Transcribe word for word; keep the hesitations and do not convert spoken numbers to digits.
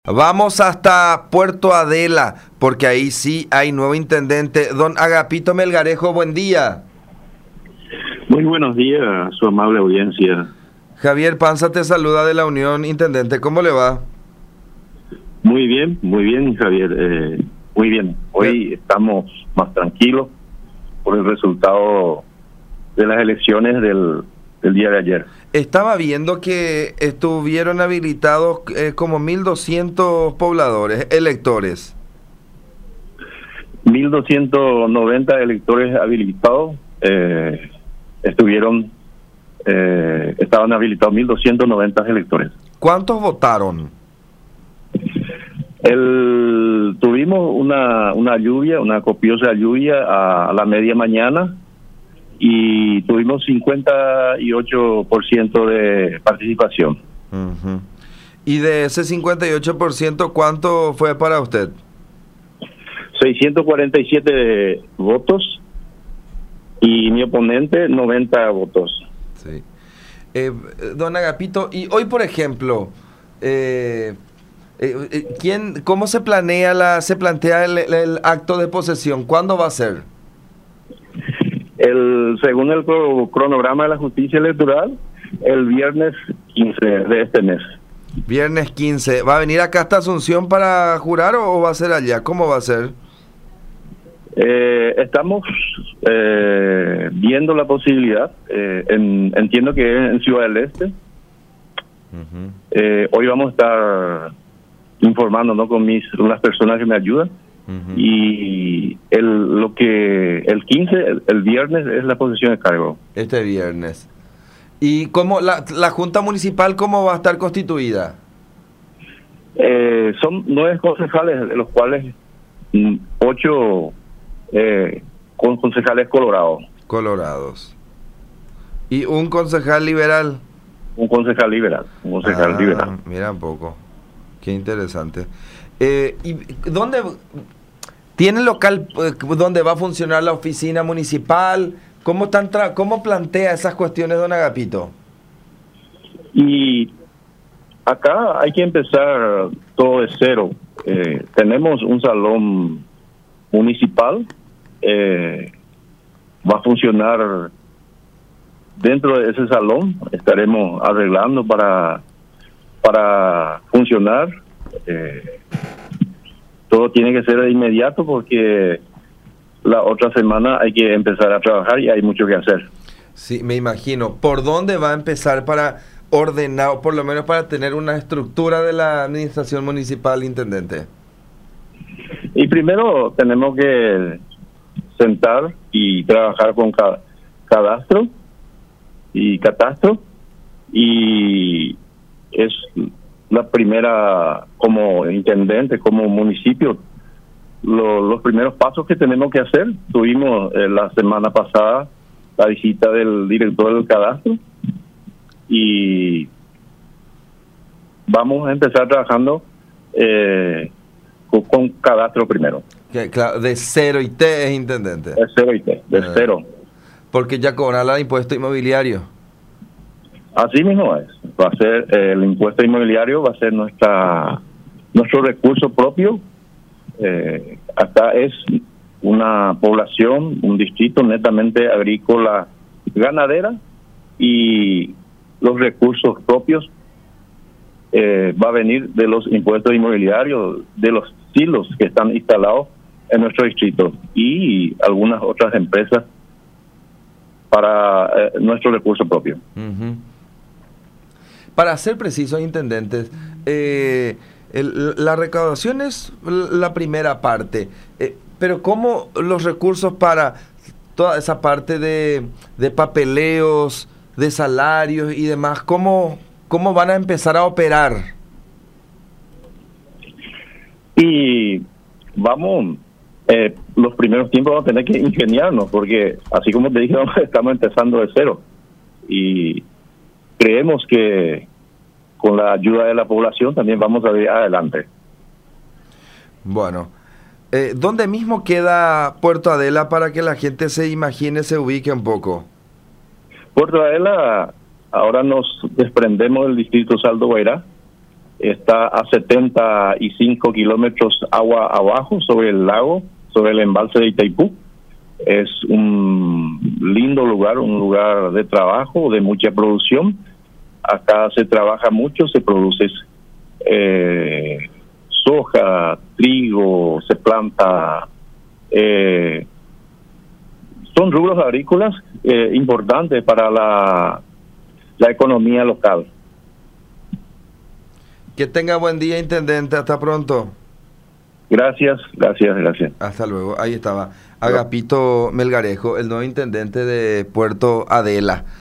Vamos hasta Puerto Adela, porque ahí sí hay nuevo intendente. Don Agapito Melgarejo, buen día. Muy buenos días, su amable audiencia. Javier Panza te saluda de la Unión, intendente. ¿Cómo le va? Muy bien, muy bien, Javier. Eh, muy bien. Hoy estamos más tranquilos por el resultado de las elecciones del, del día de ayer. Estaba viendo que estuvieron habilitados eh, como mil doscientos pobladores, electores. mil doscientos noventa electores habilitados eh, estuvieron, eh, estaban habilitados mil doscientos noventa electores. ¿Cuántos votaron? El, tuvimos una, una lluvia, una copiosa lluvia a, a la media mañana y tuvimos cincuenta y ocho por ciento de participación. Uh-huh. Y de ese cincuenta y ocho por ciento, ¿cuánto fue para usted? seiscientos cuarenta y siete votos y mi oponente noventa votos. Sí. Eh, don Agapito, y hoy por ejemplo, eh, eh, ¿quién, cómo se planea la, se plantea el, el acto de posesión? ¿Cuándo va a ser? El, según el cronograma de la justicia electoral, el viernes quince de este mes. Viernes quince. ¿Va a venir acá hasta Asunción para jurar o va a ser allá? ¿Cómo va a ser? Eh, estamos eh, viendo la posibilidad. Eh, en, entiendo que es en Ciudad del Este. Uh-huh. Eh, hoy vamos a estar informando, ¿no?, con mis, con las personas que me ayudan. Uh-huh. Y el lo que el quince, el, el viernes, es la posesión de cargo. Este viernes. ¿Y cómo la, la Junta Municipal cómo va a estar constituida? Eh, son nueve concejales, de los cuales mm, ocho eh, con concejales colorados. Colorados. ¿Y un concejal liberal? Un concejal liberal. Un concejal ah, liberal. Mira un poco. Qué interesante. Eh, ¿Y dónde tiene local eh, donde va a funcionar la oficina municipal? ¿Cómo, están tra ¿Cómo plantea esas cuestiones, don Agapito? Y acá hay que empezar todo de cero. Eh, tenemos un salón municipal. Eh, va a funcionar dentro de ese salón. Estaremos arreglando para, para funcionar. Eh, todo tiene que ser de inmediato porque la otra semana hay que empezar a trabajar y hay mucho que hacer. Sí, me imagino. ¿Por dónde va a empezar para ordenar, por lo menos para tener una estructura de la administración municipal, intendente? Y primero tenemos que sentar y trabajar con cadastro y catastro, y es la primera, como intendente, como municipio, lo, los primeros pasos que tenemos que hacer. Tuvimos eh, la semana pasada la visita del director del cadastro y vamos a empezar trabajando eh, con, con cadastro primero. Que, claro, de cero I T es intendente. De cero I T, de eh, cero. Porque ya cobrará el impuesto inmobiliario. Así mismo es. Va a ser eh, el impuesto inmobiliario, va a ser nuestra nuestro recurso propio. Eh, acá es una población, un distrito netamente agrícola, ganadera, y los recursos propios eh, va a venir de los impuestos inmobiliarios, de los silos que están instalados en nuestro distrito y algunas otras empresas para eh, nuestro recurso propio. Uh-huh. Para ser precisos, intendentes, eh, el, la recaudación es la primera parte, eh, pero ¿cómo los recursos para toda esa parte de, de papeleos, de salarios y demás, cómo, cómo van a empezar a operar? Y vamos, eh, los primeros tiempos vamos a tener que ingeniarnos, porque así como te dije, estamos empezando de cero y creemos que con la ayuda de la población también vamos a ir adelante. Bueno, eh, ¿dónde mismo queda Puerto Adela para que la gente se imagine, se ubique un poco? Puerto Adela, ahora nos desprendemos del distrito Saldo Guairá, está a setenta y cinco kilómetros agua abajo sobre el lago, sobre el embalse de Itaipú. Es un lindo lugar, un lugar de trabajo, de mucha producción. Acá se trabaja mucho, se produce eh, soja, trigo, se planta. Eh, son rubros agrícolas eh, importantes para la, la economía local. Que tenga buen día, intendente. Hasta pronto. Gracias, gracias, gracias. Hasta luego. Ahí estaba Agapito Melgarejo, el nuevo intendente de Puerto Adela.